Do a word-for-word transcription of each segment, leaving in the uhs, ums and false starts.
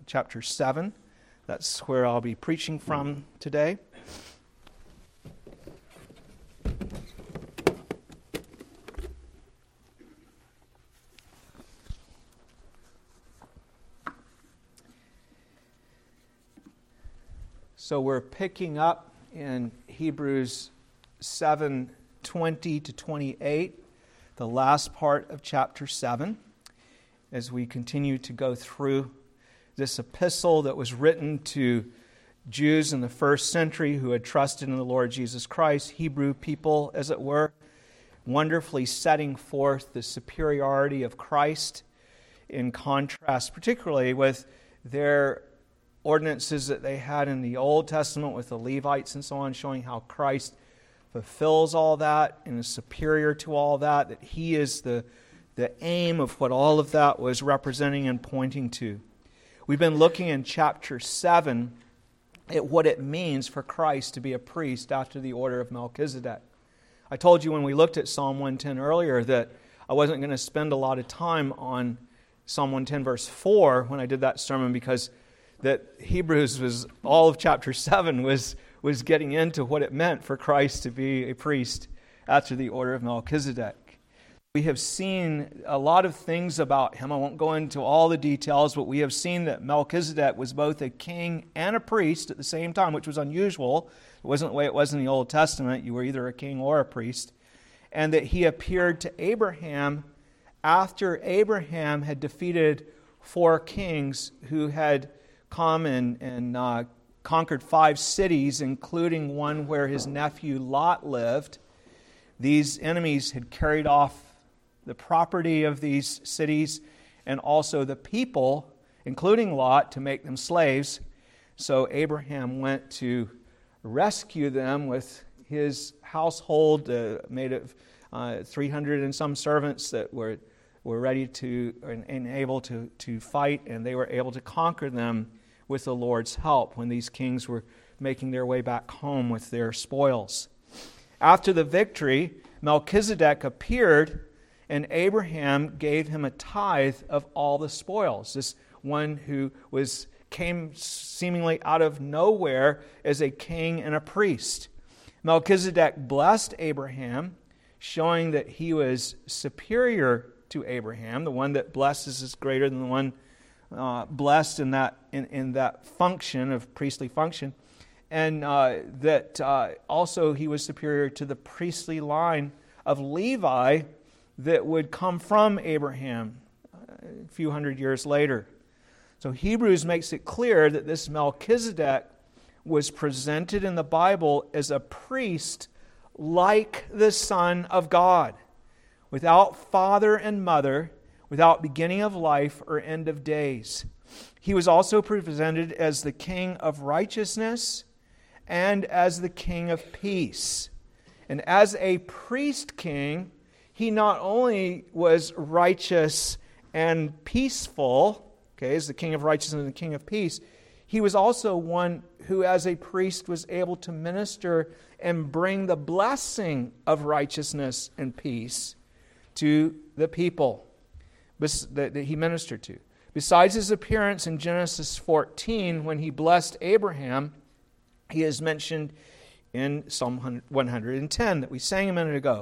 chapter seven. That's where I'll be preaching from today. So we're picking up in Hebrews seven twenty to twenty-eight, the last part of chapter seven, as we continue to go through this epistle that was written to Jews in the first century who had trusted in the Lord Jesus Christ, Hebrew people, as it were, wonderfully setting forth the superiority of Christ in contrast, particularly with their ordinances that they had in the Old Testament with the Levites and so on, showing how Christ fulfills all that and is superior to all that, that He is the, the aim of what all of that was representing and pointing to. We've been looking in chapter seven at what it means for Christ to be a priest after the order of Melchizedek. I told you when we looked at Psalm one ten earlier that I wasn't going to spend a lot of time on Psalm one ten verse four when I did that sermon, because that Hebrews was, all of chapter seven was, was getting into what it meant for Christ to be a priest after the order of Melchizedek. We have seen a lot of things about him. I won't go into all the details, but we have seen that Melchizedek was both a king and a priest at the same time, which was unusual. It wasn't the way it was in the Old Testament. You were either a king or a priest. And that he appeared to Abraham after Abraham had defeated four kings who had come and, and uh, conquered five cities, including one where his nephew Lot lived. These enemies had carried off the property of these cities and also the people, including Lot, to make them slaves. So Abraham went to rescue them with his household, uh, made of uh, three hundred and some servants that were were ready to and, and able to, to fight, and they were able to conquer them with the Lord's help when these kings were making their way back home with their spoils. After the victory, Melchizedek appeared, and Abraham gave him a tithe of all the spoils. This one who was came seemingly out of nowhere as a king and a priest. Melchizedek blessed Abraham, showing that he was superior to Abraham. The one that blesses is greater than the one uh, blessed in that in, in that function of priestly function, and uh, that uh, also he was superior to the priestly line of Levi that would come from Abraham a few hundred years later. So Hebrews makes it clear that this Melchizedek was presented in the Bible as a priest like the Son of God, without father and mother, without beginning of life or end of days. He was also presented as the King of righteousness and as the King of peace. And as a priest king, he not only was righteous and peaceful, okay, as the King of righteousness and the King of peace, he was also one who as a priest was able to minister and bring the blessing of righteousness and peace to the people that he ministered to. Besides his appearance in Genesis fourteen, when he blessed Abraham, he is mentioned in Psalm one hundred ten that we sang a minute ago,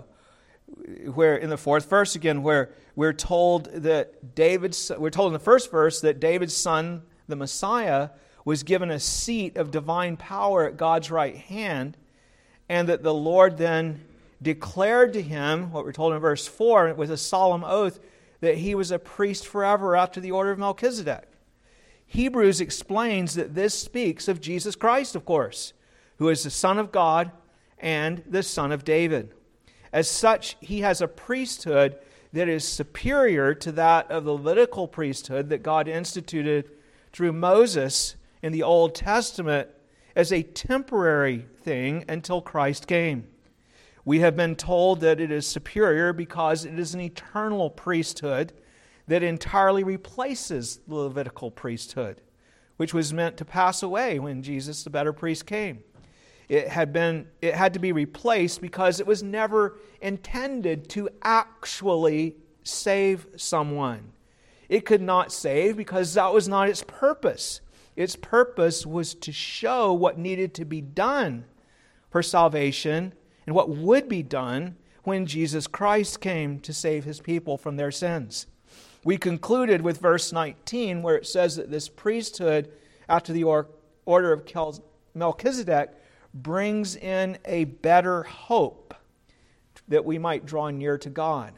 where in the fourth verse again, where we're told that David's, we're told in the first verse that David's son, the Messiah, was given a seat of divine power at God's right hand, and that the Lord then declared to him, what we're told in verse four, with a solemn oath, that he was a priest forever after the order of Melchizedek. Hebrews explains that this speaks of Jesus Christ, of course, who is the Son of God and the Son of David. As such, he has a priesthood that is superior to that of the Levitical priesthood that God instituted through Moses in the Old Testament as a temporary thing until Christ came. We have been told that it is superior because it is an eternal priesthood that entirely replaces the Levitical priesthood, which was meant to pass away when Jesus, the better priest, came. It had been it had to be replaced because it was never intended to actually save someone. It could not save because that was not its purpose. Its purpose was to show what needed to be done for salvation and what would be done when Jesus Christ came to save his people from their sins. We concluded with verse nineteen, where it says that this priesthood, after the order of Melchizedek, brings in a better hope that we might draw near to God.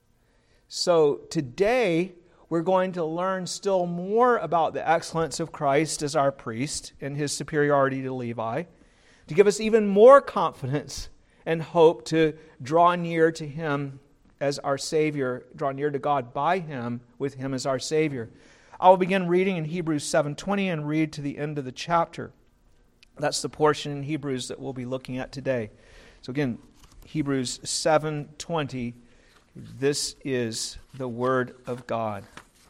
So today, we're going to learn still more about the excellence of Christ as our priest and his superiority to Levi, to give us even more confidence and hope to draw near to him as our Savior, draw near to God by him, with him as our Savior. I will begin reading in Hebrews seven twenty and read to the end of the chapter. That's the portion in Hebrews that we'll be looking at today. So again, Hebrews seven twenty, this is the Word of God.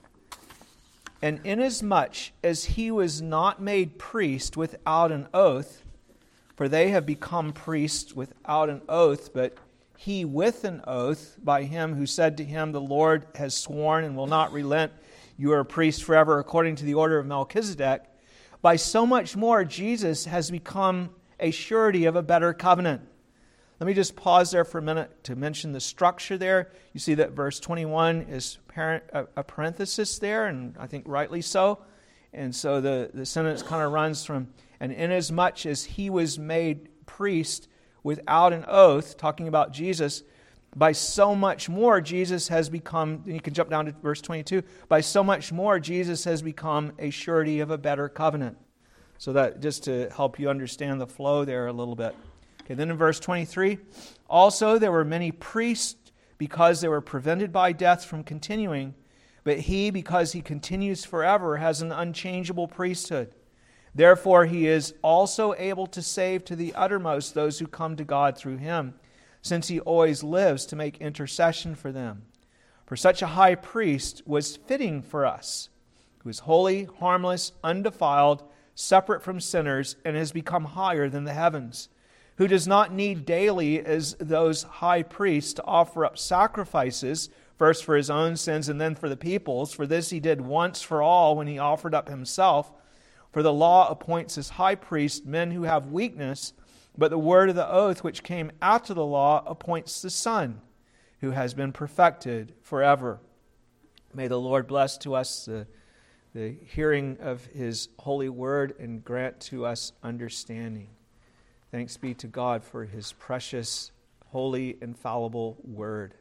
And inasmuch as he was not made priest without an oath, for they have become priests without an oath, but he with an oath, by him who said to him, the Lord has sworn and will not relent, you are a priest forever according to the order of Melchizedek, by so much more Jesus has become a surety of a better covenant. Let me just pause there for a minute to mention the structure there. You see that verse twenty-one is a parenthesis there, and I think rightly so. And so the, the sentence kind of runs from, and inasmuch as he was made priest without an oath, talking about Jesus, by so much more Jesus has become, and you can jump down to verse twenty-two, by so much more Jesus has become a surety of a better covenant. So that just to help you understand the flow there a little bit. Okay, then in verse twenty-three, also there were many priests because they were prevented by death from continuing, but he, because he continues forever, has an unchangeable priesthood. Therefore he is also able to save to the uttermost those who come to God through him, since he always lives to make intercession for them. For such a high priest was fitting for us, who is holy, harmless, undefiled, separate from sinners, and has become higher than the heavens, who does not need daily as those high priests to offer up sacrifices, first for his own sins and then for the people's. For this he did once for all when he offered up himself. For the law appoints as high priests men who have weakness, but the word of the oath which came after the law appoints the Son, who has been perfected forever. May the Lord bless to us the, the hearing of his holy word and grant to us understanding. Thanks be to God for his precious, holy, infallible word.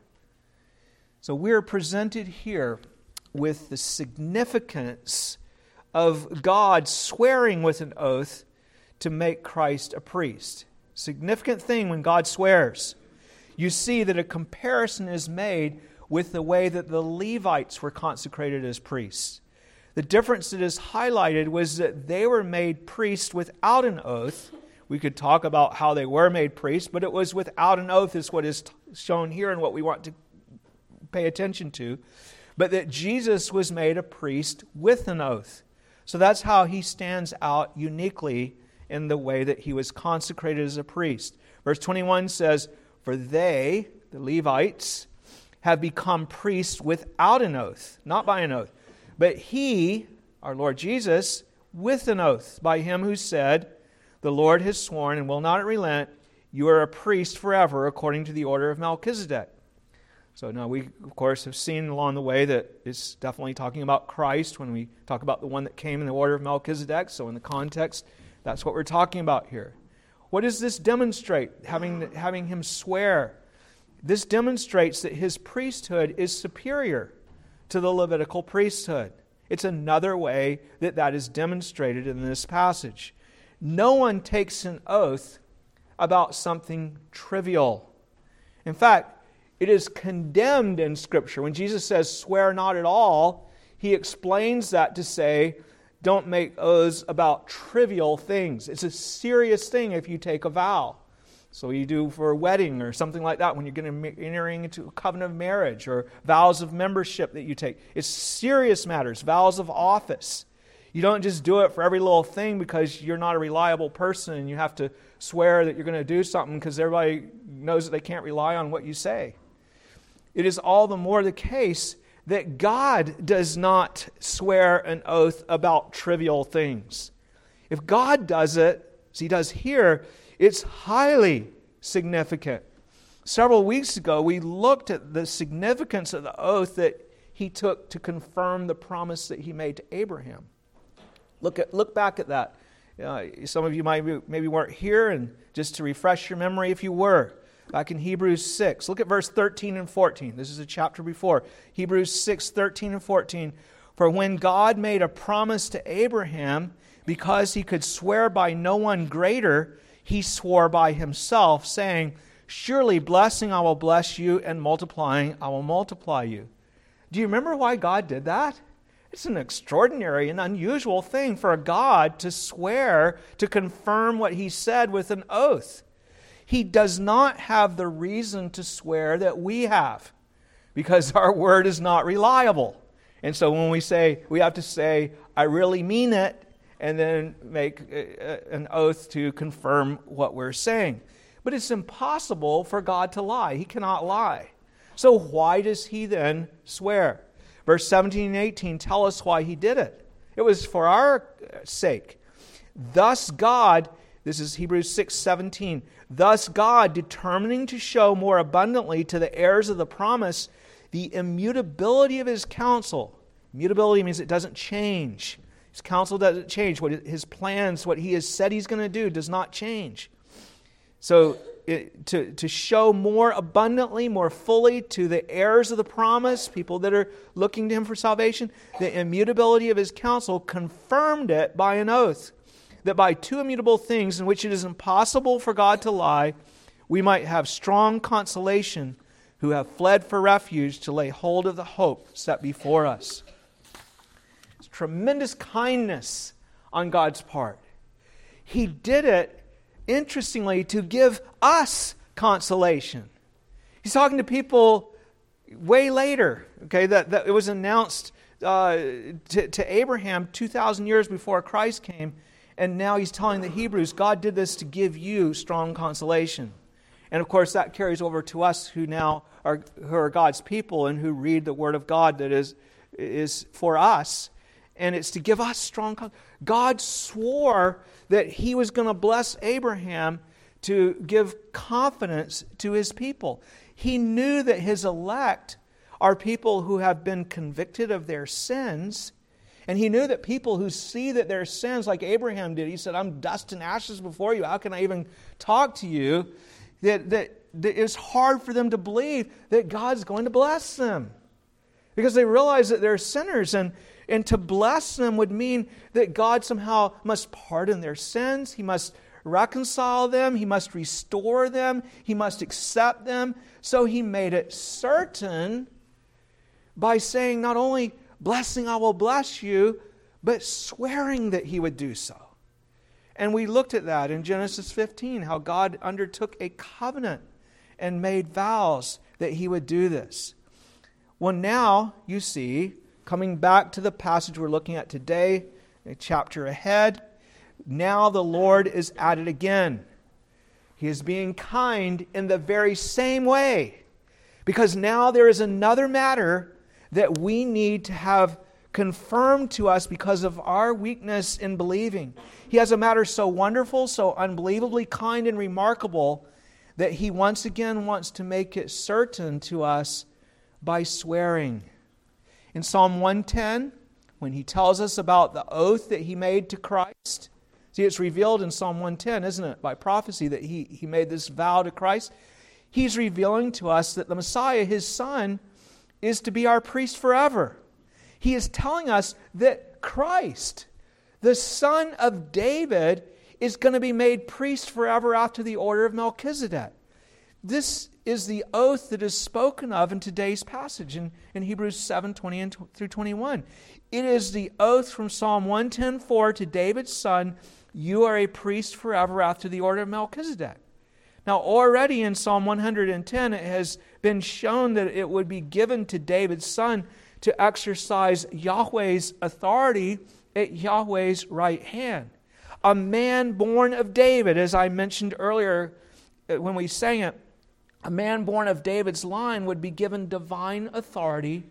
So we're presented here with the significance of God swearing with an oath to make Christ a priest. Significant thing when God swears. You see that a comparison is made with the way that the Levites were consecrated as priests. The difference that is highlighted was that they were made priests without an oath. We could talk about how they were made priests, but it was without an oath is what is shown here and what we want to pay attention to. But that Jesus was made a priest with an oath. So that's how he stands out uniquely in the way that he was consecrated as a priest. Verse twenty-one says, for they, the Levites, have become priests without an oath, not by an oath. But he, our Lord Jesus, with an oath, by him who said, the Lord has sworn and will not relent, you are a priest forever according to the order of Melchizedek. So now we, of course, have seen along the way that it's definitely talking about Christ when we talk about the one that came in the order of Melchizedek. So in the context, that's what we're talking about here. What does this demonstrate, having, having him swear? This demonstrates that his priesthood is superior to the Levitical priesthood. It's another way that that is demonstrated in this passage. No one takes an oath about something trivial. In fact, it is condemned in Scripture. When Jesus says, swear not at all, he explains that to say, don't make oaths about trivial things. It's a serious thing if you take a vow. So you do for a wedding or something like that when you're going to be entering into a covenant of marriage or vows of membership that you take. It's serious matters, vows of office. You don't just do it for every little thing because you're not a reliable person and you have to swear that you're going to do something because everybody knows that they can't rely on what you say. It is all the more the case that God does not swear an oath about trivial things. If God does it, as He does here, it's highly significant. Several weeks ago, we looked at the significance of the oath that He took to confirm the promise that He made to Abraham. Look at look back at that. Uh, some of you might be, maybe weren't here, and just to refresh your memory, if you were, back in Hebrews six, look at verse thirteen and fourteen. This is a chapter before. Hebrews six, thirteen and fourteen. For when God made a promise to Abraham, because He could swear by no one greater, He swore by Himself, saying, surely blessing I will bless you, and multiplying I will multiply you. Do you remember why God did that? It's an extraordinary and unusual thing for a God to swear, to confirm what He said with an oath. He does not have the reason to swear that we have, because our word is not reliable. And so when we say, we have to say, I really mean it, and then make an oath to confirm what we're saying. But it's impossible for God to lie. He cannot lie. So why does He then swear? Verse seventeen and eighteen tell us why He did it. It was for our sake. Thus God, this is Hebrews six seventeen, thus God, determining to show more abundantly to the heirs of the promise the immutability of His counsel. Immutability means it doesn't change. His counsel doesn't change. What His plans, what He has said He's going to do, does not change. So it, to, to show more abundantly, more fully to the heirs of the promise, people that are looking to Him for salvation, the immutability of His counsel, confirmed it by an oath, that by two immutable things in which it is impossible for God to lie, we might have strong consolation who have fled for refuge to lay hold of the hope set before us. It's tremendous kindness on God's part. He did it, interestingly, to give us consolation. He's talking to people way later, okay, that, that it was announced uh, to, to Abraham two thousand years before Christ came, and now He's telling the Hebrews, God did this to give you strong consolation. And of course, that carries over to us who now are, who are God's people and who read the Word of God that is, is for us. And it's to give us strong consolation. God swore that He was going to bless Abraham to give confidence to His people. He knew that His elect are people who have been convicted of their sins. And He knew that people who see that their sins, like Abraham did, he said, I'm dust and ashes before you. How can I even talk to you? That, that, that it's hard for them to believe that God's going to bless them. Because they realize that they're sinners, and And to bless them would mean that God somehow must pardon their sins. He must reconcile them. He must restore them. He must accept them. So He made it certain by saying not only, blessing I will bless you, but swearing that He would do so. And we looked at that in Genesis fifteen, how God undertook a covenant and made vows that He would do this. Well, now, you see, coming back to the passage we're looking at today, a chapter ahead, now the Lord is at it again. He is being kind in the very same way, because now there is another matter that we need to have confirmed to us because of our weakness in believing. He has a matter so wonderful, so unbelievably kind and remarkable, that He once again wants to make it certain to us by swearing. In Psalm one ten, when He tells us about the oath that He made to Christ, see, it's revealed in Psalm one ten, isn't it, by prophecy, that He, he made this vow to Christ. He's revealing to us that the Messiah, His Son, is to be our priest forever. He is telling us that Christ, the Son of David, is going to be made priest forever after the order of Melchizedek. This is the oath that is spoken of in today's passage in, in Hebrews seven, twenty and through twenty-one. It is the oath from Psalm one ten four to David's son, you are a priest forever after the order of Melchizedek. Now already in Psalm one hundred ten it has been shown that it would be given to David's son to exercise Yahweh's authority at Yahweh's right hand. A man born of David, as I mentioned earlier when we sang it, a man born of David's line would be given divine authority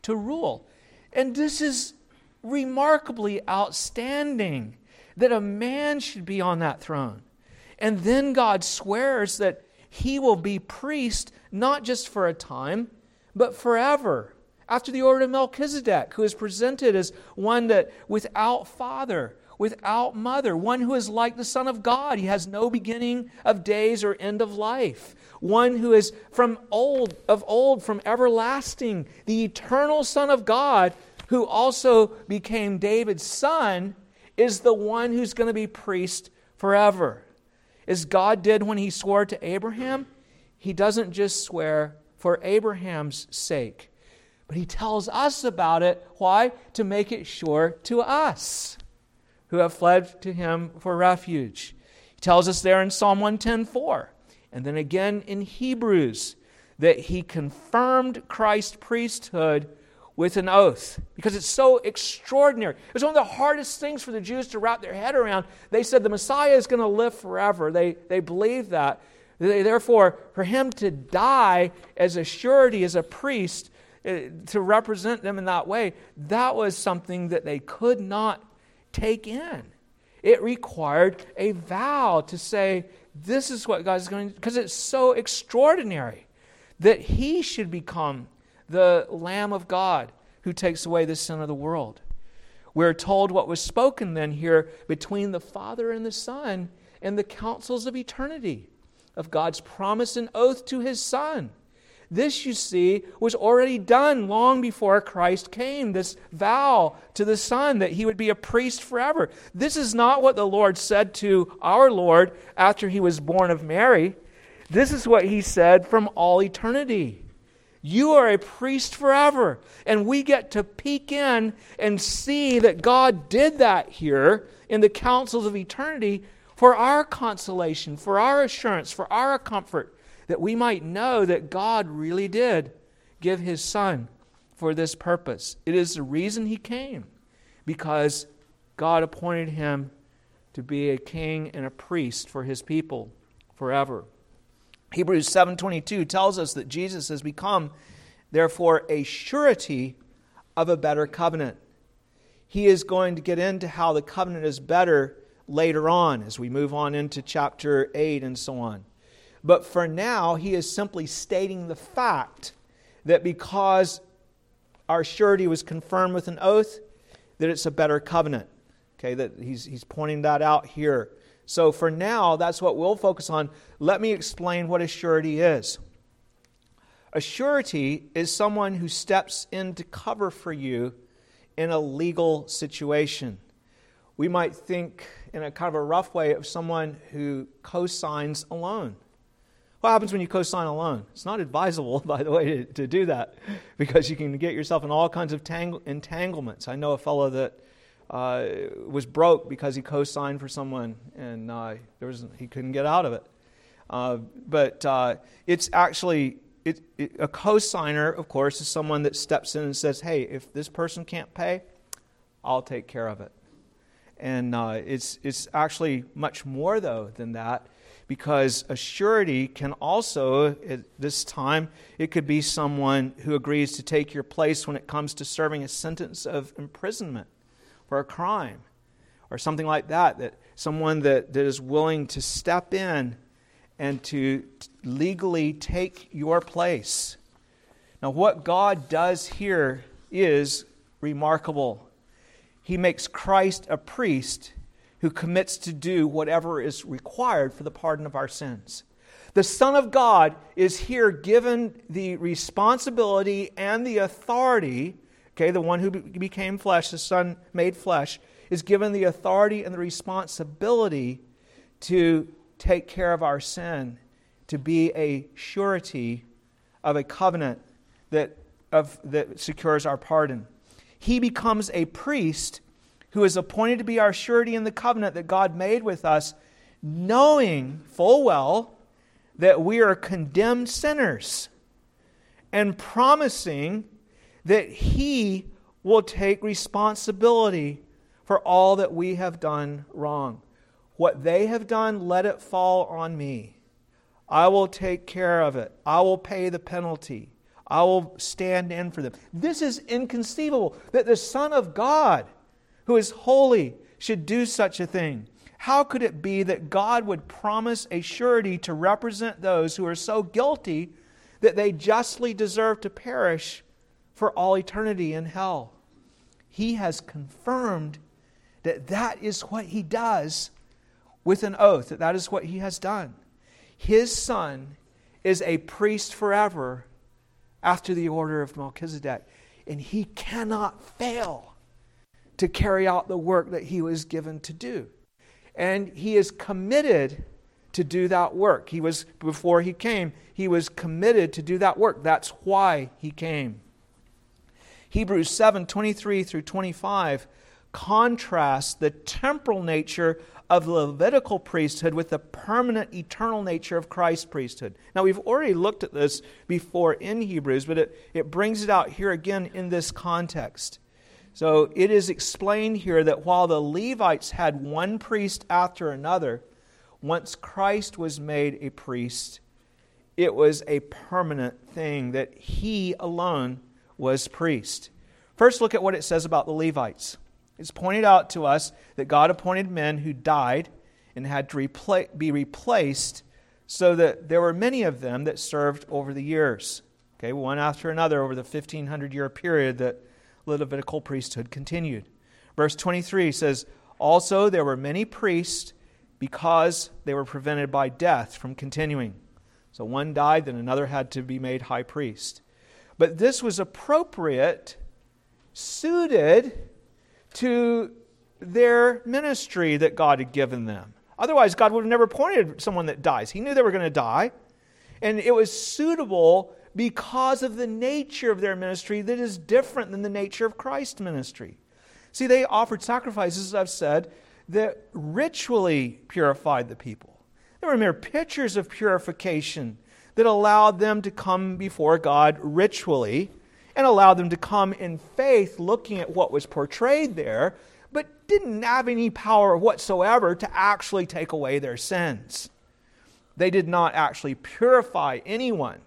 to rule. And this is remarkably outstanding, that a man should be on that throne. And then God swears that he will be priest not just for a time, but forever, after the order of Melchizedek, who is presented as one that without father, without mother, one who is like the Son of God. He has no beginning of days or end of life. One who is from old, of old, from everlasting, the eternal Son of God, who also became David's son, is the one who's going to be priest forever. As God did when he swore to Abraham, he doesn't just swear for Abraham's sake, but he tells us about it. Why? To make it sure to us who have fled to him for refuge. He tells us there in Psalm one ten four, and then again in Hebrews, that he confirmed Christ's priesthood with an oath, because it's so extraordinary. It was one of the hardest things for the Jews to wrap their head around. They said the Messiah is going to live forever. They, they believed that. They, therefore, for him to die as a surety, as a priest, uh, to represent them in that way, that was something that they could not take in. It required a vow to say, this is what God is going to do, because it's so extraordinary that he should become the Lamb of God who takes away the sin of the world. We're told what was spoken then here between the Father and the Son and the councils of eternity, of God's promise and oath to his Son. This, you see, was already done long before Christ came, this vow to the Son that he would be a priest forever. This is not what the Lord said to our Lord after he was born of Mary. This is what he said from all eternity. You are a priest forever. And we get to peek in and see that God did that here in the councils of eternity for our consolation, for our assurance, for our comfort, that we might know that God really did give his Son for this purpose. It is the reason he came, because God appointed him to be a king and a priest for his people forever. Hebrews seven twenty-two tells us that Jesus has become, therefore, a surety of a better covenant. He is going to get into how the covenant is better later on as we move on into chapter eight and so on. But for now, he is simply stating the fact that because our surety was confirmed with an oath, that it's a better covenant. Okay, that he's he's pointing that out here. So for now, that's what we'll focus on. Let me explain what a surety is. A surety is someone who steps in to cover for you in a legal situation. We might think in a kind of a rough way of someone who co-signs a loan. What happens when you co-sign a loan? It's not advisable, by the way, to, to do that, because you can get yourself in all kinds of tang- entanglements. I know a fellow that uh, was broke because he co-signed for someone, and uh, there was he couldn't get out of it. Uh, but uh, it's actually it, it, a co-signer, of course, is someone that steps in and says, "Hey, if this person can't pay, I'll take care of it." And uh, it's it's actually much more though than that. Because a surety can also, at this time, it could be someone who agrees to take your place when it comes to serving a sentence of imprisonment for a crime or something like that. That someone that, that is willing to step in and to legally take your place. Now, what God does here is remarkable. He makes Christ a priest who commits to do whatever is required for the pardon of our sins. The Son of God is here given the responsibility and the authority, okay, the one who became flesh, the Son made flesh, is given the authority and the responsibility to take care of our sin, to be a surety of a covenant that, of, that secures our pardon. He becomes a priest who is appointed to be our surety in the covenant that God made with us, knowing full well that we are condemned sinners, and promising that He will take responsibility for all that we have done wrong. What they have done, let it fall on me. I will take care of it. I will pay the penalty. I will stand in for them. This is inconceivable, that the Son of God, who is holy, should do such a thing. How could it be that God would promise a surety to represent those who are so guilty that they justly deserve to perish for all eternity in hell? He has confirmed that that is what He does with an oath, that that is what He has done. His Son is a priest forever after the order of Melchizedek, and He cannot fail to carry out the work that He was given to do. And He is committed to do that work. He was, before He came, He was committed to do that work. That's why He came. Hebrews seven, twenty-three through twenty-five contrasts the temporal nature of the Levitical priesthood with the permanent eternal nature of Christ's priesthood. Now, we've already looked at this before in Hebrews, but it, it brings it out here again in this context. So it is explained here that while the Levites had one priest after another, once Christ was made a priest, it was a permanent thing that He alone was priest. First, look at what it says about the Levites. It's pointed out to us that God appointed men who died and had to repla- be replaced, so that there were many of them that served over the years. Okay, one after another over the fifteen hundred year period that Levitical priesthood continued. Verse twenty-three says, also there were many priests because they were prevented by death from continuing. So one died, then another had to be made high priest. But this was appropriate, suited to their ministry that God had given them. Otherwise, God would have never appointed someone that dies. He knew they were going to die. And it was suitable because of the nature of their ministry that is different than the nature of Christ's ministry. See, they offered sacrifices, as I've said, that ritually purified the people. They were mere pictures of purification that allowed them to come before God ritually and allowed them to come in faith looking at what was portrayed there, but didn't have any power whatsoever to actually take away their sins. They did not actually purify anyone.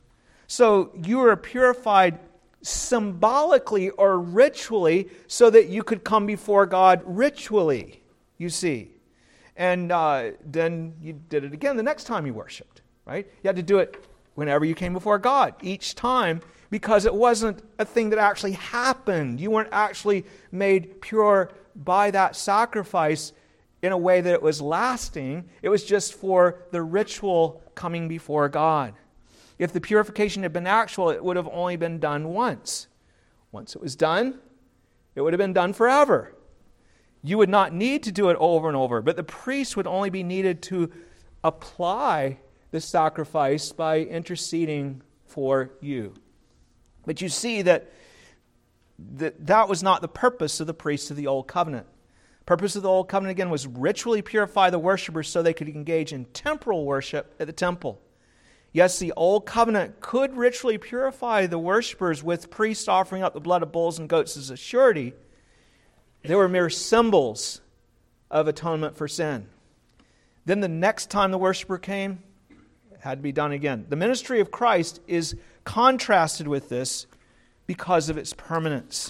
So you were purified symbolically or ritually so that you could come before God ritually, you see. And uh, then you did it again the next time you worshiped, right? You had to do it whenever you came before God, each time, because it wasn't a thing that actually happened. You weren't actually made pure by that sacrifice in a way that it was lasting. It was just for the ritual coming before God. If the purification had been actual, it would have only been done once. Once it was done, it would have been done forever. You would not need to do it over and over, but the priest would only be needed to apply the sacrifice by interceding for you. But you see that that, that was not the purpose of the priests of the Old Covenant. The purpose of the Old Covenant, again, was ritually purify the worshipers so they could engage in temporal worship at the temple. Yes, the Old Covenant could ritually purify the worshipers with priests offering up the blood of bulls and goats as a surety. They were mere symbols of atonement for sin. Then the next time the worshiper came, it had to be done again. The ministry of Christ is contrasted with this because of its permanence.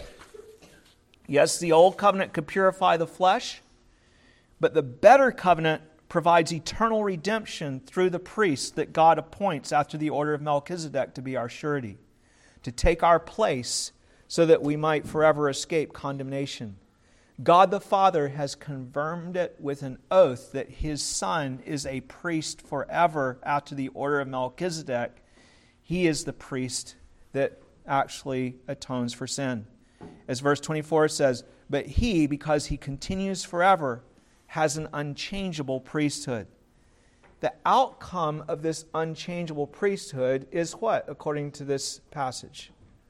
Yes, the Old Covenant could purify the flesh, but the better covenant provides eternal redemption through the priest that God appoints after the order of Melchizedek to be our surety, to take our place so that we might forever escape condemnation. God the Father has confirmed it with an oath that His Son is a priest forever after the order of Melchizedek. He is the priest that actually atones for sin. As verse twenty-four says, but He, because He continues forever, has an unchangeable priesthood. The outcome of this unchangeable priesthood is what, according to this passage?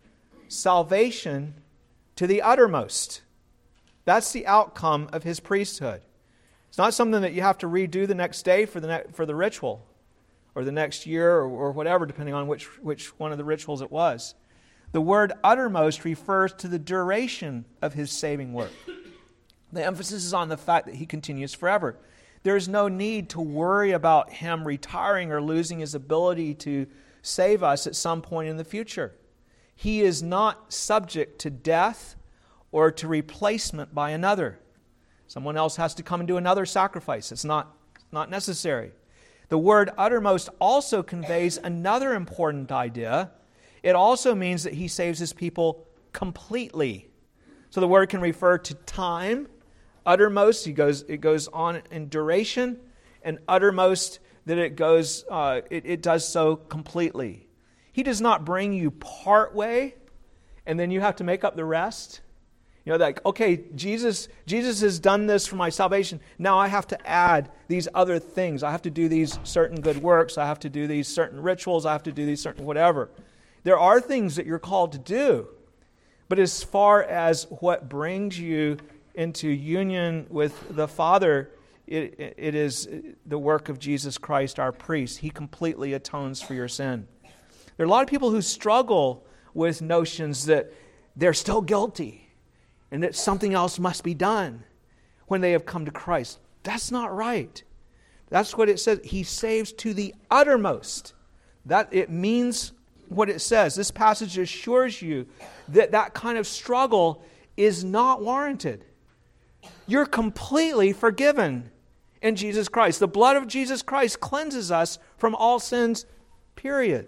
Salvation to the uttermost. That's the outcome of His priesthood. It's not something that you have to redo the next day for the ne- for the ritual, or the next year, or, or whatever, depending on which, which one of the rituals it was. The word uttermost refers to the duration of His saving work. The emphasis is on the fact that He continues forever. There is no need to worry about Him retiring or losing His ability to save us at some point in the future. He is not subject to death or to replacement by another. Someone else has to come and do another sacrifice. It's not, not necessary. The word uttermost also conveys another important idea. It also means that he saves his people completely. So the word can refer to time. Uttermost, he goes, it goes on in duration, and uttermost, that it goes, uh, it, it does so completely. He does not bring you part way, and then you have to make up the rest. You know, like, okay, Jesus, Jesus has done this for my salvation. Now I have to add these other things. I have to do these certain good works. I have to do these certain rituals. I have to do these certain whatever. There are things that you're called to do. But as far as what brings you into union with the Father, it, it is the work of Jesus Christ, our priest. He completely atones for your sin. There are a lot of people who struggle with notions that they're still guilty and that something else must be done when they have come to Christ. That's not right. That's what it says. He saves to the uttermost. That it means what it says. This passage assures you that that kind of struggle is not warranted. You're completely forgiven in Jesus Christ. The blood of Jesus Christ cleanses us from all sins, period.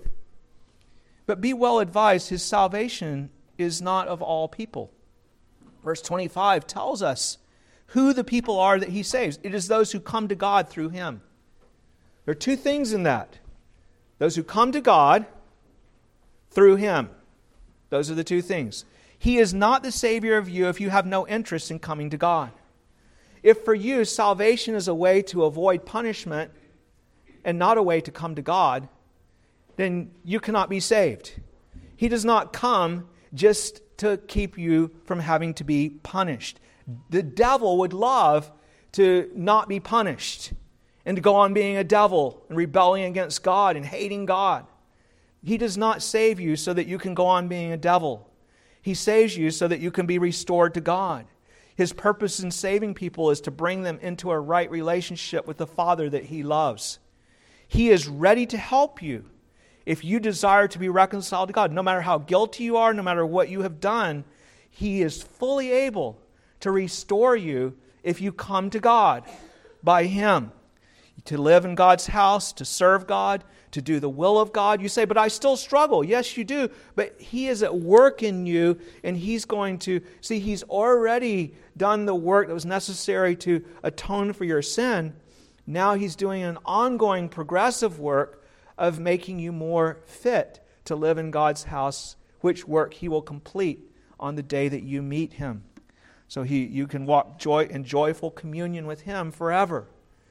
But be well advised, his salvation is not of all people. Verse twenty-five tells us who the people are that he saves. It is those who come to God through him. There are two things in that. Those who come to God through him. Those are the two things. He is not the Savior of you if you have no interest in coming to God. If for you salvation is a way to avoid punishment and not a way to come to God, then you cannot be saved. He does not come just to keep you from having to be punished. The devil would love to not be punished and to go on being a devil and rebelling against God and hating God. He does not save you so that you can go on being a devil. He saves you so that you can be restored to God. His purpose in saving people is to bring them into a right relationship with the Father that he loves. He is ready to help you if you desire to be reconciled to God. No matter how guilty you are, no matter what you have done, he is fully able to restore you if you come to God by him. To live in God's house, to serve God, to do the will of God. You say, but I still struggle. Yes, you do. But he is at work in you, and he's going to, see, he's already done the work that was necessary to atone for your sin. Now he's doing an ongoing progressive work of making you more fit to live in God's house, which work he will complete on the day that you meet him. So he, you can walk joy in joyful communion with him forever.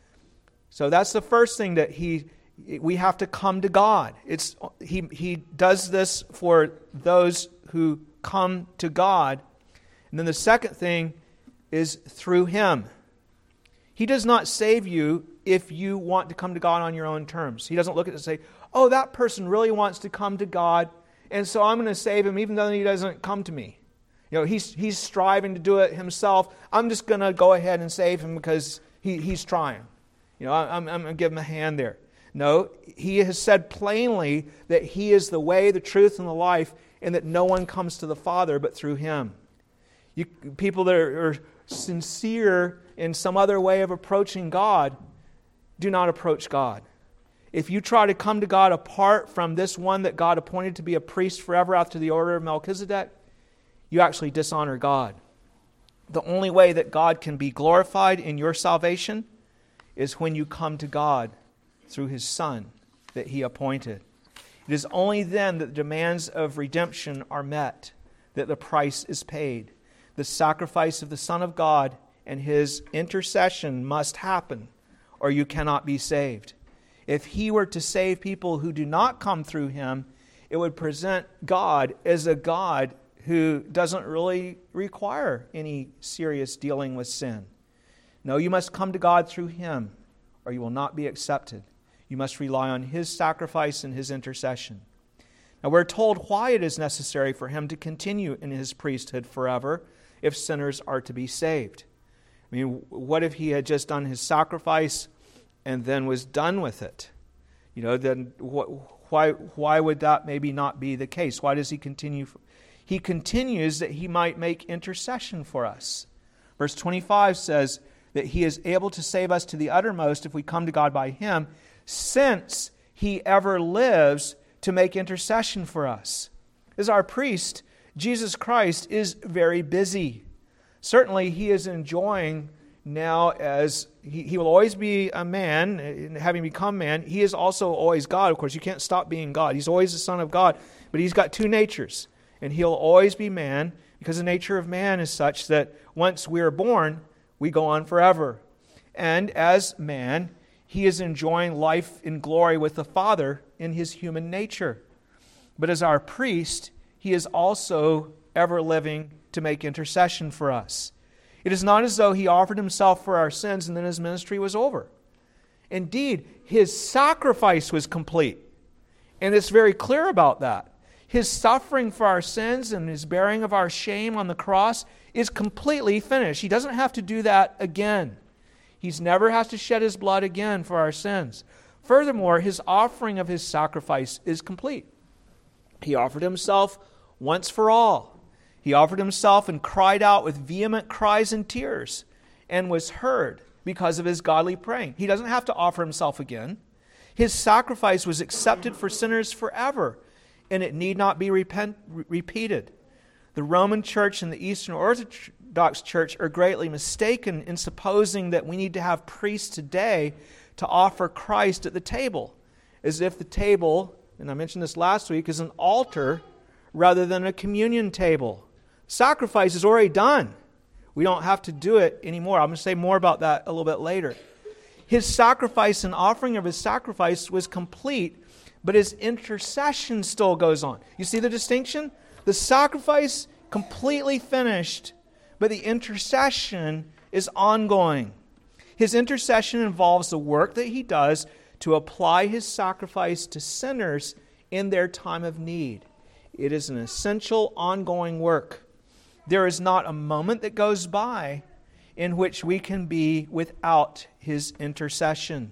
So that's the first thing that he we have to come to God. It's he he does this for those who come to God. And then the second thing is through him. He does not save you if you want to come to God on your own terms. He doesn't look at it and say, oh, that person really wants to come to God, and so I'm going to save him even though he doesn't come to me. You know, he's he's striving to do it himself. I'm just going to go ahead and save him because he, he's trying. You know, I'm, I'm going to give him a hand there. No, he has said plainly that he is the way, the truth, and the life, and that no one comes to the Father but through him. You, people that are, are sincere in some other way of approaching God do not approach God. If you try to come to God apart from this one that God appointed to be a priest forever after the order of Melchizedek, you actually dishonor God. The only way that God can be glorified in your salvation is when you come to God through his Son that he appointed. It is only then that the demands of redemption are met, that the price is paid. The sacrifice of the Son of God and his intercession must happen, or you cannot be saved. If he were to save people who do not come through him, it would present God as a God who doesn't really require any serious dealing with sin. No, you must come to God through him, or you will not be accepted. You must rely on his sacrifice and his intercession. Now, we're told why it is necessary for him to continue in his priesthood forever if sinners are to be saved. I mean, what if he had just done his sacrifice and then was done with it? You know, then what, Why, why would that maybe not be the case? Why does he continue? He continues that he might make intercession for us. Verse twenty-five says that he is able to save us to the uttermost if we come to God by him, since he ever lives to make intercession for us. As our priest, Jesus Christ is very busy. Certainly he is enjoying now, as he, he will always be a man, and having become man, he is also always God. Of course, you can't stop being God. He's always the Son of God, but he's got two natures, and he'll always be man, because the nature of man is such that once we are born, we go on forever. And as man, he is enjoying life in glory with the Father in his human nature. But as our priest, he is also ever living to make intercession for us. It is not as though he offered himself for our sins and then his ministry was over. Indeed, his sacrifice was complete. And it's very clear about that. His suffering for our sins and his bearing of our shame on the cross is completely finished. He doesn't have to do that again. He's never has to shed his blood again for our sins. Furthermore, his offering of his sacrifice is complete. He offered himself once for all. He offered himself and cried out with vehement cries and tears and was heard because of his godly praying. He doesn't have to offer himself again. His sacrifice was accepted for sinners forever, and it need not be repent, re- repeated. The Roman Church and the Eastern Orthodox Church are greatly mistaken in supposing that we need to have priests today to offer Christ at the table, as if the table, and I mentioned this last week, is an altar rather than a communion table. Sacrifice is already done. We don't have to do it anymore. I'm going to say more about that a little bit later. His sacrifice and offering of his sacrifice was complete, but his intercession still goes on. You see the distinction? The sacrifice completely finished, but the intercession is ongoing. His intercession involves the work that he does to apply his sacrifice to sinners in their time of need. It is an essential, ongoing work. There is not a moment that goes by in which we can be without his intercession.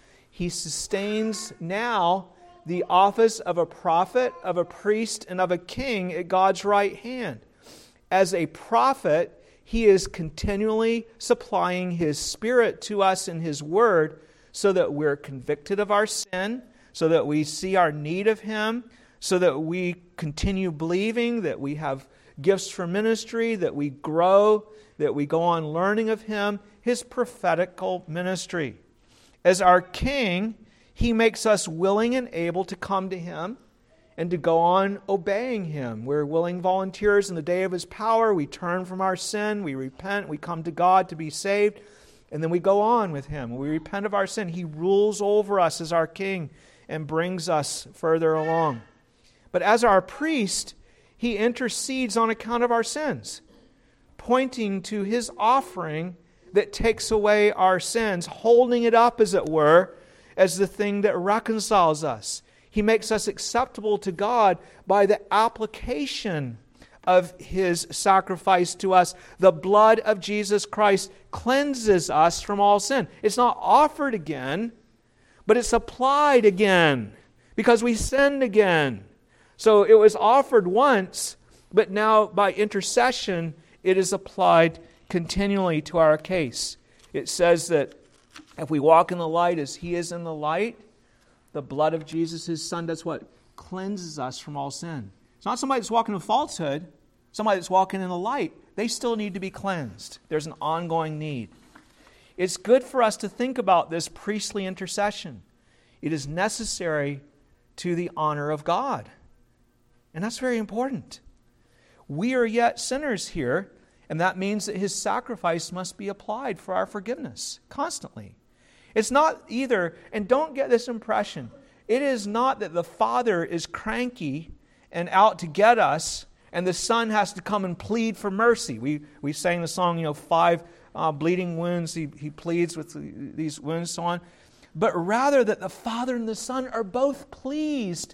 He sustains now the office of a prophet, of a priest, and of a king at God's right hand. As a prophet, he is continually supplying his Spirit to us in his word so that we're convicted of our sin, so that we see our need of him, so that we continue believing, that we have gifts for ministry, that we grow, that we go on learning of him, his prophetical ministry. As our king, he makes us willing and able to come to him and to go on obeying him. We're willing volunteers in the day of his power. We turn from our sin, we repent, we come to God to be saved, and then we go on with him. We repent of our sin. He rules over us as our king and brings us further along. But as our priest, he intercedes on account of our sins, pointing to his offering that takes away our sins, holding it up, as it were, as the thing that reconciles us. He makes us acceptable to God by the application of his sacrifice to us. The blood of Jesus Christ cleanses us from all sin. It's not offered again, but it's applied again because we sinned again. So it was offered once, but now by intercession, it is applied continually to our case. It says that if we walk in the light as he is in the light, the blood of Jesus, his Son, does what? Cleanses us from all sin. It's not somebody that's walking in falsehood, somebody that's walking in the light. They still need to be cleansed. There's an ongoing need. It's good for us to think about this priestly intercession. It is necessary to the honor of God. And that's very important. We are yet sinners here, and that means that his sacrifice must be applied for our forgiveness constantly. It's not either, and don't get this impression, it is not that the Father is cranky and out to get us, and the Son has to come and plead for mercy. We we sang the song, you know, five uh, bleeding wounds, he, he pleads with these wounds, so on. But rather that the Father and the Son are both pleased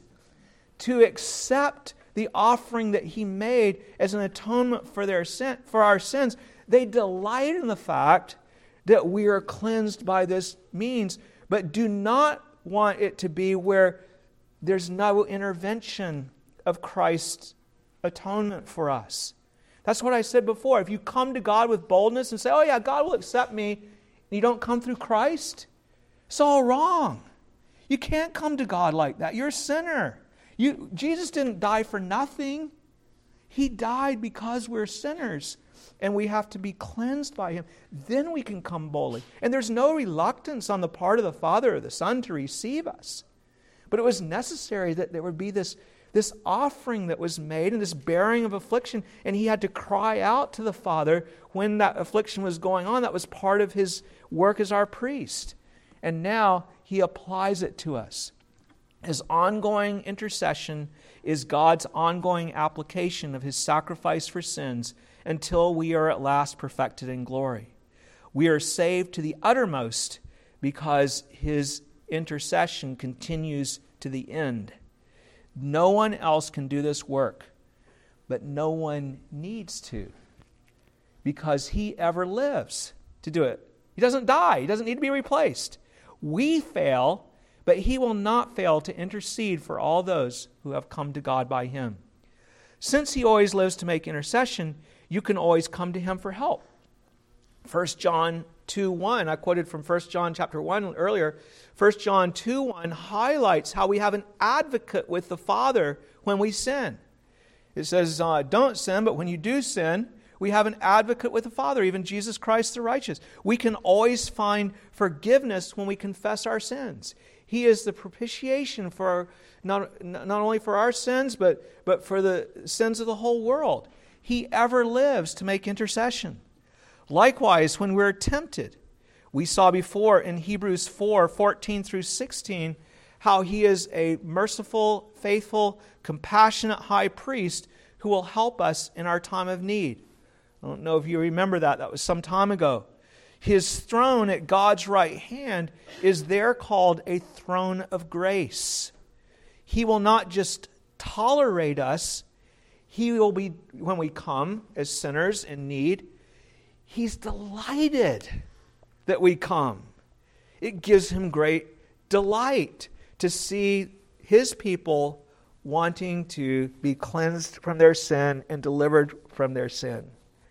to accept the offering that he made as an atonement for their sin, for our sins. They delight in the fact that we are cleansed by this means, but do not want it to be where there's no intervention of Christ's atonement for us. That's what I said before. If you come to God with boldness and say, oh yeah, God will accept me, and you don't come through Christ, it's all wrong. You can't come to God like that. You're a sinner. You, Jesus didn't die for nothing. He died because we're sinners, and we have to be cleansed by Him. Then we can come boldly. And there's no reluctance on the part of the Father or the Son to receive us. But it was necessary that there would be this, this offering that was made and this bearing of affliction, and He had to cry out to the Father when that affliction was going on. That was part of His work as our priest. And now He applies it to us. His ongoing intercession is God's ongoing application of His sacrifice for sins until we are at last perfected in glory. We are saved to the uttermost because His intercession continues to the end. No one else can do this work, but no one needs to, because He ever lives to do it. He doesn't die. He doesn't need to be replaced. We fail, but He will not fail to intercede for all those who have come to God by Him. Since He always lives to make intercession, you can always come to Him for help. First John two one, I quoted from First John chapter one earlier. First John two one highlights how we have an advocate with the Father when we sin. It says, uh, don't sin, but when you do sin, we have an advocate with the Father, even Jesus Christ the righteous. We can always find forgiveness when we confess our sins. He is the propitiation for not, not only for our sins, but, but for the sins of the whole world. He ever lives to make intercession. Likewise, when we're tempted, we saw before in Hebrews four, fourteen through sixteen, how He is a merciful, faithful, compassionate high priest who will help us in our time of need. I don't know if you remember that. That was some time ago. His throne at God's right hand is there called a throne of grace. He will not just tolerate us. He will be, when we come as sinners in need, He's delighted that we come. It gives Him great delight to see His people wanting to be cleansed from their sin and delivered from their sin.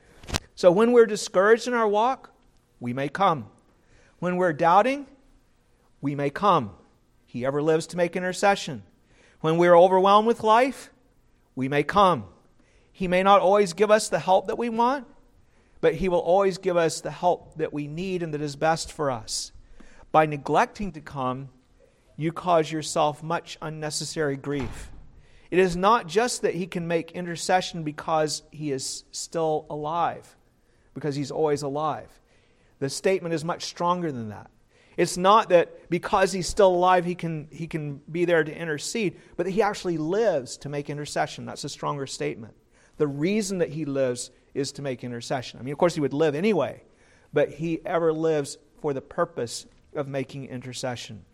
So when we're discouraged in our walk, we may come. When we're doubting, we may come. He ever lives to make intercession. When we're overwhelmed with life, we may come. He may not always give us the help that we want, but He will always give us the help that we need and that is best for us. By neglecting to come, you cause yourself much unnecessary grief. It is not just that He can make intercession because He is still alive, because He's always alive. The statement is much stronger than that. It's not that because He's still alive, He can, he can be there to intercede, but that He actually lives to make intercession. That's a stronger statement. The reason that He lives is to make intercession. I mean, of course, He would live anyway, but He ever lives for the purpose of making intercession.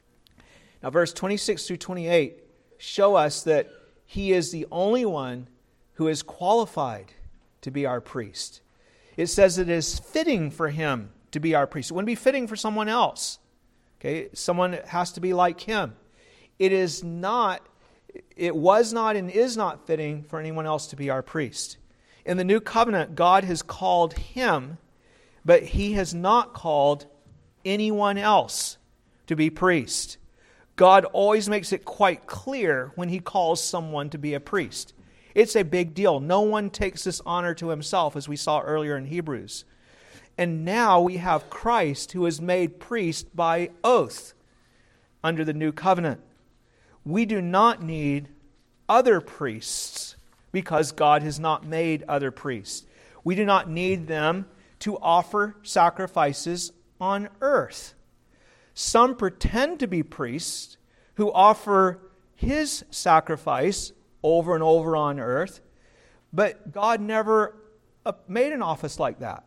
Now, verse twenty-six through twenty-eight show us that He is the only one who is qualified to be our priest. It says it is fitting for Him to be our priest. It wouldn't be fitting for someone else. Okay, someone has to be like Him. It is not, it was not and is not fitting for anyone else to be our priest. In the new covenant, God has called Him, but He has not called anyone else to be priest. God always makes it quite clear when He calls someone to be a priest. It's a big deal. No one takes this honor to himself, as we saw earlier in Hebrews. And now we have Christ, who is made priest by oath under the new covenant. We do not need other priests because God has not made other priests. We do not need them to offer sacrifices on earth. Some pretend to be priests who offer His sacrifice over and over on earth, but God never made an office like that.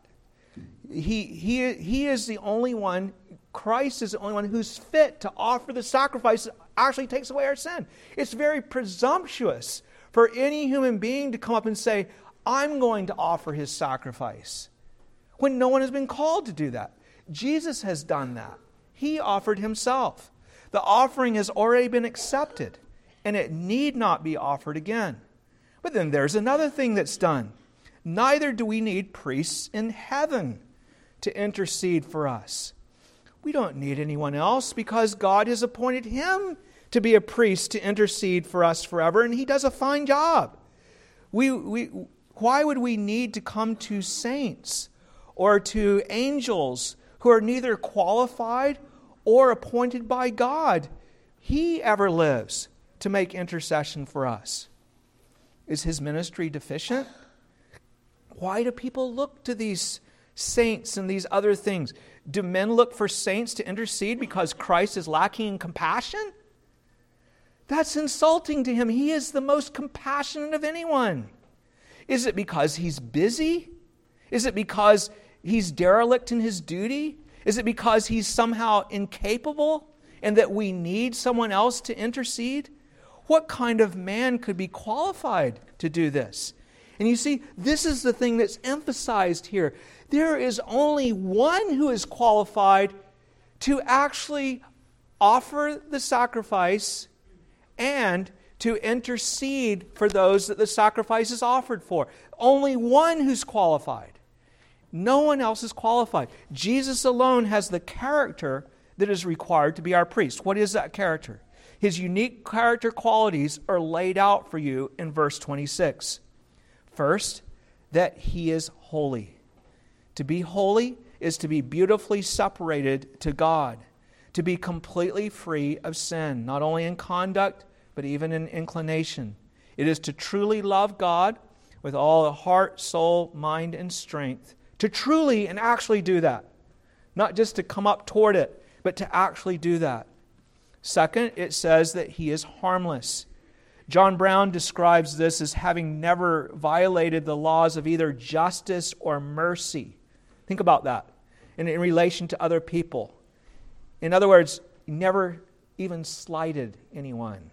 He, he, he is the only one, Christ is the only one who's fit to offer the sacrifice that actually takes away our sin. It's very presumptuous for any human being to come up and say, I'm going to offer His sacrifice, when no one has been called to do that. Jesus has done that. He offered Himself. The offering has already been accepted, and it need not be offered again. But then there's another thing that's done. Neither do we need priests in heaven to intercede for us. We don't need anyone else because God has appointed him to be a priest to intercede for us forever, and he does a fine job. We, we, why would we need to come to saints or to angels who are neither qualified or appointed by God? He ever lives to make intercession for us. Is his ministry deficient? Why do people look to these saints and these other things? Do men look for saints to intercede because Christ is lacking in compassion? That's insulting to him. He is the most compassionate of anyone. Is it because he's busy? Is it because he's derelict in his duty? Is it because he's somehow incapable and that we need someone else to intercede? What kind of man could be qualified to do this? And you see, this is the thing that's emphasized here. There is only one who is qualified to actually offer the sacrifice and to intercede for those that the sacrifice is offered for. Only one who's qualified. No one else is qualified. Jesus alone has the character that is required to be our priest. What is that character? His unique character qualities are laid out for you in verse twenty-six. First, that he is holy. To be holy is to be beautifully separated to God, to be completely free of sin, not only in conduct, but even in inclination. It is to truly love God with all the heart, soul, mind, and strength. To truly and actually do that. Not just to come up toward it, but to actually do that. Second, it says that he is harmless. John Brown describes this as having never violated the laws of either justice or mercy. Think about that in, in relation to other people. In other words, he never even slighted anyone.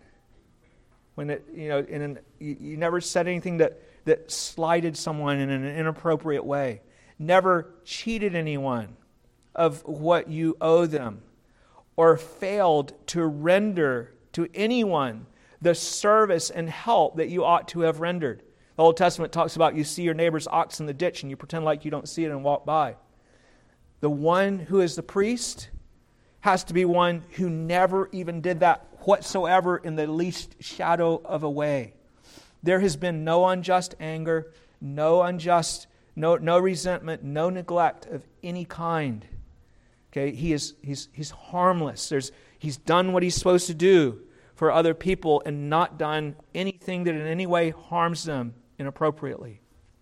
When it, you know, in an, you, you never said anything that, that slighted someone in an inappropriate way. Never cheated anyone of what you owe them, or failed to render to anyone the service and help that you ought to have rendered. The Old Testament talks about you see your neighbor's ox in the ditch and you pretend like you don't see it and walk by. The one who is the priest has to be one who never even did that whatsoever in the least shadow of a way. There has been no unjust anger, no unjust, no, no resentment, no neglect of any kind. Okay, he is he's he's harmless. There's he's done what he's supposed to do for other people and not done anything that in any way harms them inappropriately.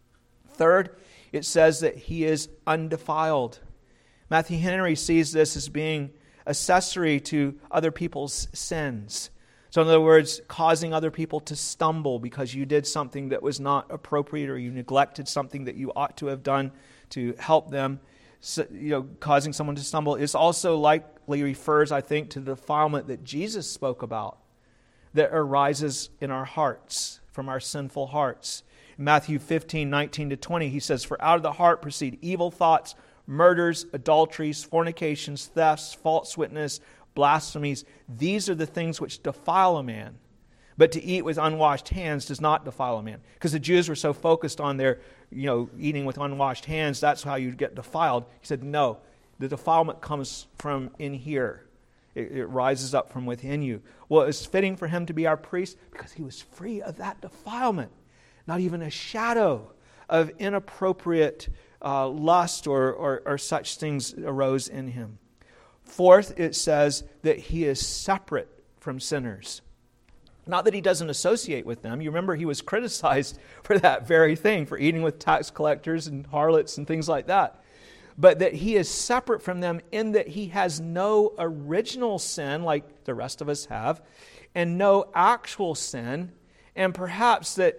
Third, it says that he is undefiled. Matthew Henry sees this as being accessory to other people's sins. So in other words, causing other people to stumble because you did something that was not appropriate or you neglected something that you ought to have done to help them. So, you know, causing someone to stumble. It also likely refers, I think, to the defilement that Jesus spoke about that arises in our hearts, from our sinful hearts. In Matthew fifteen, nineteen to twenty, he says, "For out of the heart proceed evil thoughts, murders, adulteries, fornications, thefts, false witness, blasphemies. These are the things which defile a man. But to eat with unwashed hands does not defile a man." Because the Jews were so focused on their, you know, eating with unwashed hands, that's how you get defiled. He said, no, the defilement comes from in here. It, it rises up from within you. Well, it's fitting for him to be our priest because he was free of that defilement. Not even a shadow of inappropriate uh, lust or, or, or such things arose in him. Fourth, it says that he is separate from sinners. Not that he doesn't associate with them. You remember he was criticized for that very thing, for eating with tax collectors and harlots and things like that. But that he is separate from them in that he has no original sin like the rest of us have, and no actual sin, and perhaps that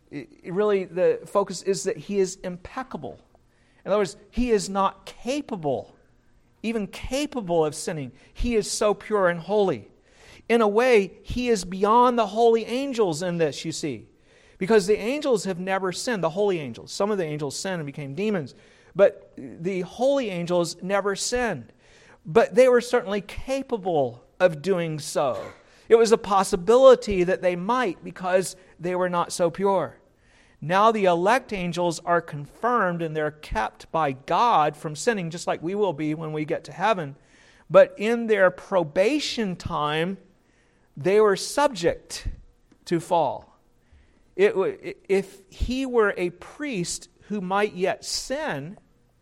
really the focus is that he is impeccable. In other words, he is not capable, even capable of sinning. He is so pure and holy. In a way, he is beyond the holy angels in this, you see. Because the angels have never sinned, the holy angels. Some of the angels sinned and became demons. But the holy angels never sinned. But they were certainly capable of doing so. It was a possibility that they might because they were not so pure. Now the elect angels are confirmed and they're kept by God from sinning, just like we will be when we get to heaven. But in their probation time, they were subject to fall. It, if he were a priest who might yet sin,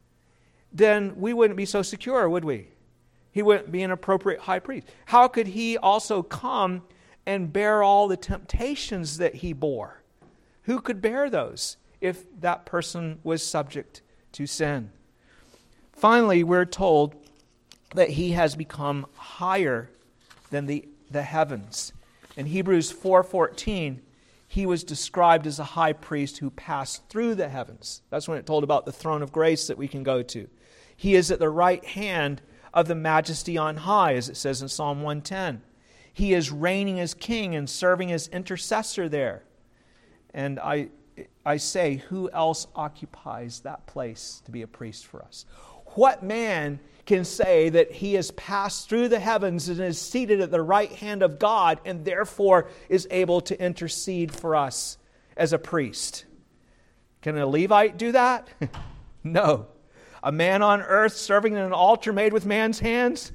then we wouldn't be so secure, would we? He wouldn't be an appropriate high priest. How could he also come and bear all the temptations that he bore? Who could bear those if that person was subject to sin? Finally, we're told that he has become higher than the, the heavens. In Hebrews four fourteen, he was described as a high priest who passed through the heavens. That's when it told about the throne of grace that we can go to. He is at the right hand of the majesty on high, as it says in Psalm one ten. He is reigning as king and serving as intercessor there. And I, I say, who else occupies that place to be a priest for us? What man can say that he has passed through the heavens and is seated at the right hand of God and therefore is able to intercede for us as a priest? Can a Levite do that? No. A man on earth serving in an altar made with man's hands?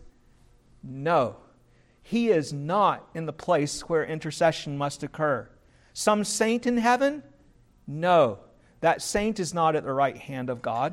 No. He is not in the place where intercession must occur. Some saint in heaven? No. That saint is not at the right hand of God.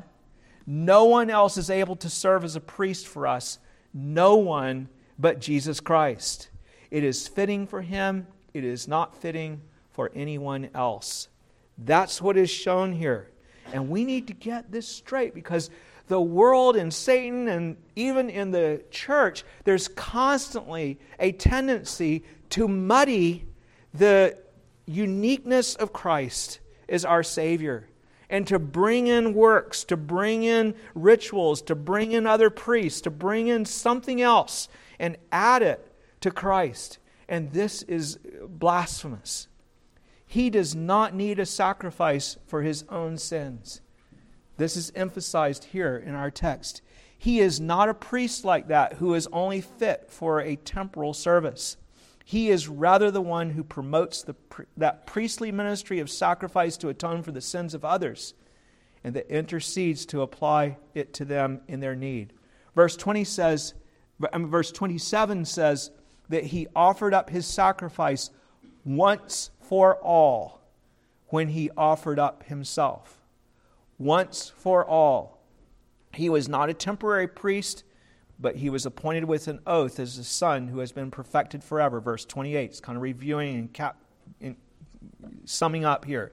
No one else is able to serve as a priest for us. No one but Jesus Christ. It is fitting for him. It is not fitting for anyone else. That's what is shown here. And we need to get this straight because the world and Satan and even in the church, there's constantly a tendency to muddy the uniqueness of Christ as our Savior and to bring in works, to bring in rituals, to bring in other priests, to bring in something else and add it to Christ. And this is blasphemous. He does not need a sacrifice for his own sins. This is emphasized here in our text. He is not a priest like that who is only fit for a temporal service. He is rather the one who promotes the, that priestly ministry of sacrifice to atone for the sins of others and that intercedes to apply it to them in their need. Verse twenty says, I mean, verse twenty-seven says that he offered up his sacrifice once for all when he offered up himself. Once for all. He was not a temporary priest, but he was appointed with an oath as a son who has been perfected forever. Verse twenty-eight is kind of reviewing and cap, in, summing up here.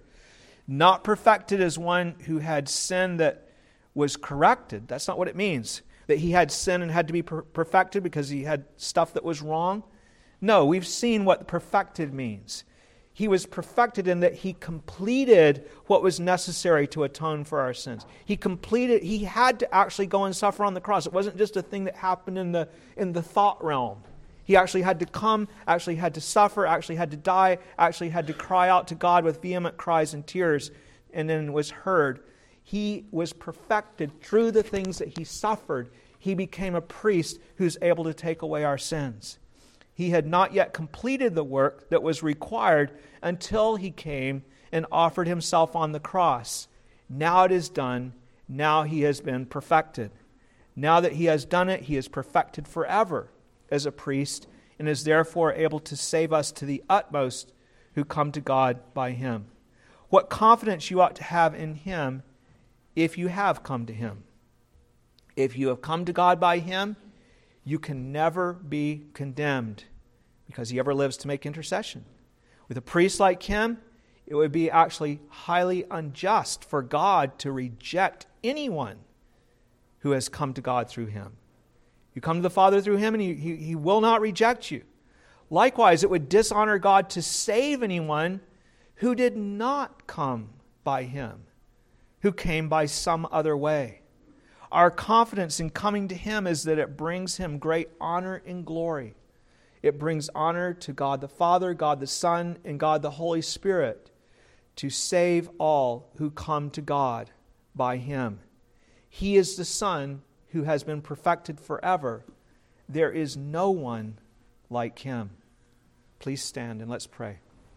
Not perfected as one who had sin that was corrected. That's not what it means. That he had sin and had to be per- perfected because he had stuff that was wrong. No, we've seen what perfected means. He was perfected in that he completed what was necessary to atone for our sins. He completed, he had to actually go and suffer on the cross. It wasn't just a thing that happened in the in the thought realm. He actually had to come, actually had to suffer, actually had to die, actually had to cry out to God with vehement cries and tears, and then was heard. He was perfected through the things that he suffered. He became a priest who's able to take away our sins. He had not yet completed the work that was required until he came and offered himself on the cross. Now it is done. Now he has been perfected. Now that he has done it, he is perfected forever as a priest and is therefore able to save us to the utmost who come to God by him. What confidence you ought to have in him if you have come to him. If you have come to God by him, you can never be condemned because he ever lives to make intercession. With a priest like him, it would be actually highly unjust for God to reject anyone who has come to God through him. You come to the Father through him and he, he, he will not reject you. Likewise, it would dishonor God to save anyone who did not come by him, who came by some other way. Our confidence in coming to him is that it brings him great honor and glory. It brings honor to God the Father, God the Son, and God the Holy Spirit to save all who come to God by him. He is the Son who has been perfected forever. There is no one like him. Please stand and let's pray.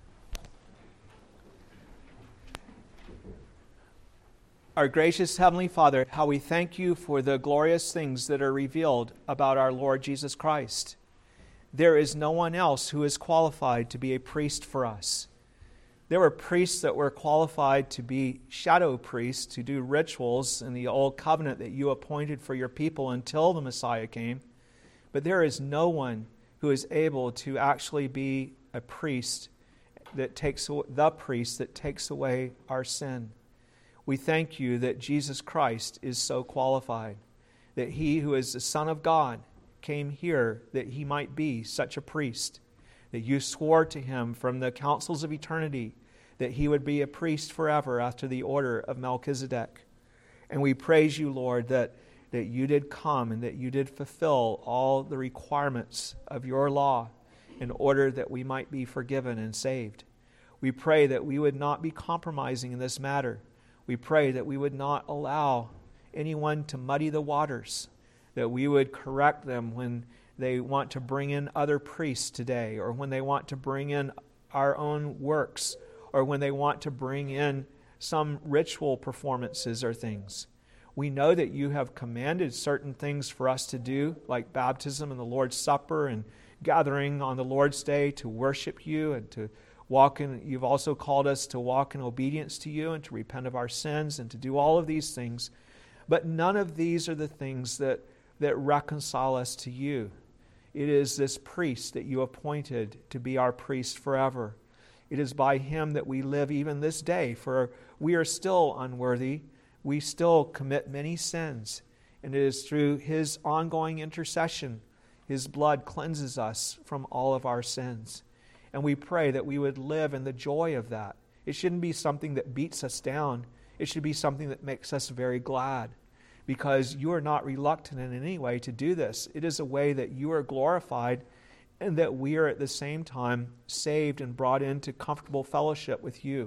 Our gracious Heavenly Father, how we thank you for the glorious things that are revealed about our Lord Jesus Christ. There is no one else who is qualified to be a priest for us. There were priests that were qualified to be shadow priests, to do rituals in the old covenant that you appointed for your people until the Messiah came. But there is no one who is able to actually be a priest that takes the priest that takes away our sin. We thank you that Jesus Christ is so qualified, that he who is the Son of God came here that he might be such a priest, that you swore to him from the councils of eternity that he would be a priest forever after the order of Melchizedek. And we praise you, Lord, that, that you did come and that you did fulfill all the requirements of your law in order that we might be forgiven and saved. We pray that we would not be compromising in this matter. We pray that we would not allow anyone to muddy the waters, that we would correct them when they want to bring in other priests today, or when they want to bring in our own works, or when they want to bring in some ritual performances or things. We know that you have commanded certain things for us to do, like baptism and the Lord's Supper and gathering on the Lord's Day to worship you and to walk in. You've also called us to walk in obedience to you and to repent of our sins and to do all of these things. But none of these are the things that, that reconcile us to you. It is this priest that you appointed to be our priest forever. It is by him that we live even this day, for we are still unworthy. We still commit many sins. And it is through his ongoing intercession, his blood cleanses us from all of our sins. And we pray that we would live in the joy of that. It shouldn't be something that beats us down. It should be something that makes us very glad, because you are not reluctant in any way to do this. It is a way that you are glorified and that we are at the same time saved and brought into comfortable fellowship with you.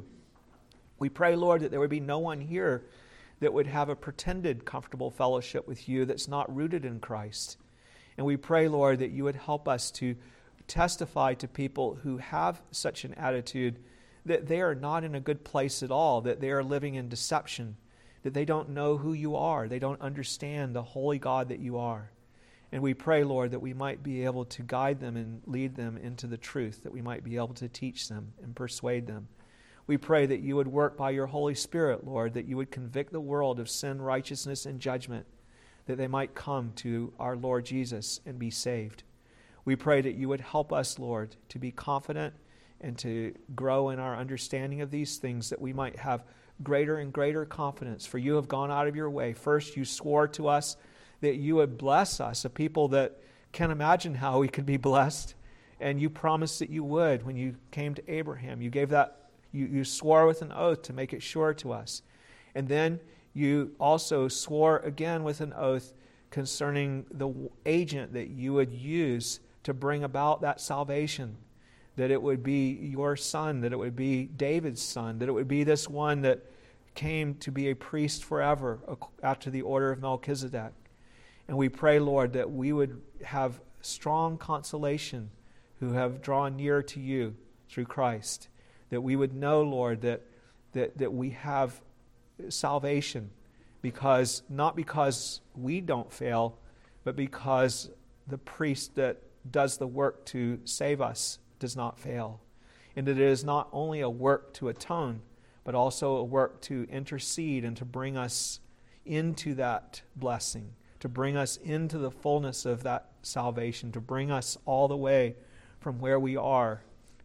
We pray, Lord, that there would be no one here that would have a pretended comfortable fellowship with you that's not rooted in Christ. And we pray, Lord, that you would help us to testify to people who have such an attitude that they are not in a good place at all, that they are living in deception, that they don't know who you are, they don't understand the holy God that you are. And we pray, Lord, that we might be able to guide them and lead them into the truth, that we might be able to teach them and persuade them. We pray that you would work by your Holy Spirit, Lord, that you would convict the world of sin, righteousness, and judgment, that they might come to our Lord Jesus and be saved. We pray that you would help us, Lord, to be confident and to grow in our understanding of these things, that we might have greater and greater confidence. For you have gone out of your way. First, you swore to us that you would bless us, a people that can't imagine how we could be blessed. And you promised that you would when you came to Abraham. You gave that, you, you swore with an oath to make it sure to us. And then you also swore again with an oath concerning the agent that you would use to bring about that salvation, that it would be your son, that it would be David's son, that it would be this one that came to be a priest forever after the order of Melchizedek. And we pray, Lord, that we would have strong consolation who have drawn near to you through Christ, that we would know, Lord, that that, that we have salvation, because not because we don't fail, but because the priest that does the work to save us does not fail. And that it is not only a work to atone, but also a work to intercede and to bring us into that blessing, to bring us into the fullness of that salvation, to bring us all the way from where we are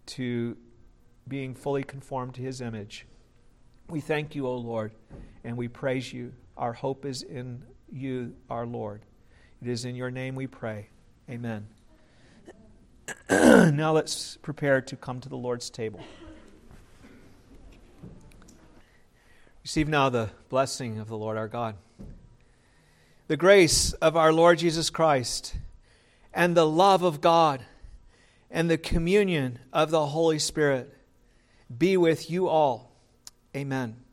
to being fully conformed to his image. We thank you, O Lord, and we praise you. Our hope is in you, our Lord. It is in your name we pray. Amen. Now let's prepare to come to the Lord's table. Receive now the blessing of the Lord our God. The grace of our Lord Jesus Christ, and the love of God, and the communion of the Holy Spirit be with you all. Amen.